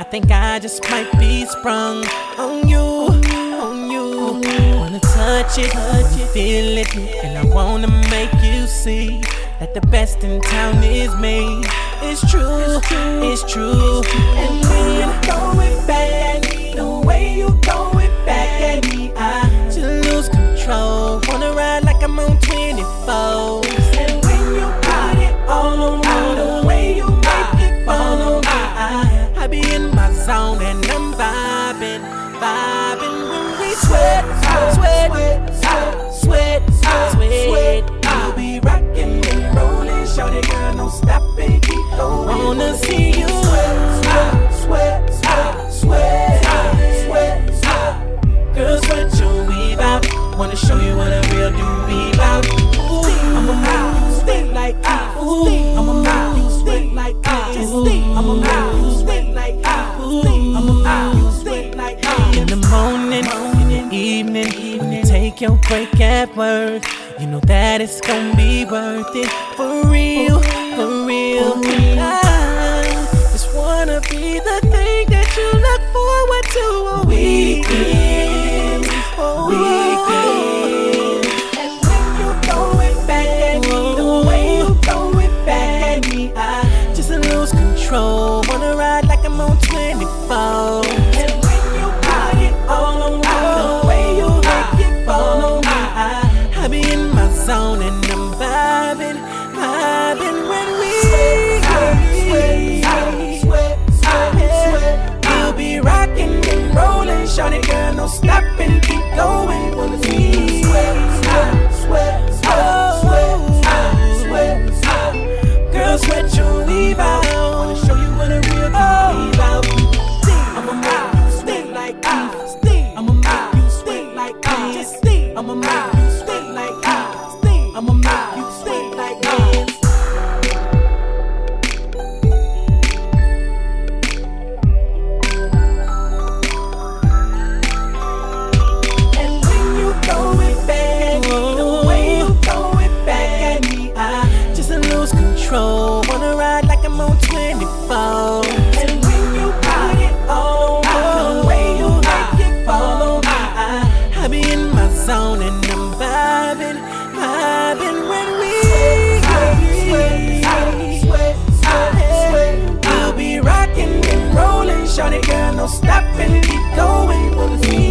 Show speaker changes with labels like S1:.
S1: think I just might be sprung on you, on you. Wanna touch it, feel it, and I wanna make you see that the best in town is me. It's true, it's true. And when you throw it back at me, the way you throw it back at me, I just lose control. Wanna ride like I'm on 24. And when you got it all on me, the way you make it fall on me, I be in my zone and I'm vibing, vibing when we sweat, sweat, sweat, sweat, sweat. You be rocking and rolling, shawty girl, no stopping, keep going. Wanna see you sweat, sweat, sweat, sweat, sweat. Girl, sweat your weave out. Wanna show you what a real dude be about. Ooh, I'ma make you sweat like ooh, I'ma make you sweat like I'ma make you sweat like I'ma make you sweat like in the morning, in the evening, when you take your break at work, you know that it's gon' be worth it. For real, for real. I just wanna be the thing that you look forward to a weekend. Weekend. And when you throw it back at me, the way you throw it back at me, I just lose control. Wanna ride like I'm on 24. And when you got it all on me, the way you make it fall on me, I be in my zone and I'm vibing, vibing when we sweat, sweat. You'll be rocking and rolling, shawty girl, no stopping, keep going. Wanna see you sweat, sweat, sweat, sweat. Girl, sweat your weave out. Wanna show you what a real dude be out. I'ma make you sweat like I'ma make you sweat like I'ma make you sweat like I'ma make you sweat like And when you throw it back, the way you throw it back at me, I just lose control. Wanna ride like I'm on 24. And when you got it all on, the way you make it fall on me, I be in my zone and I'm vibing, vibing when we sweat. You'll be rocking and rolling, shawty girl, no stopping, keep going. Wanna see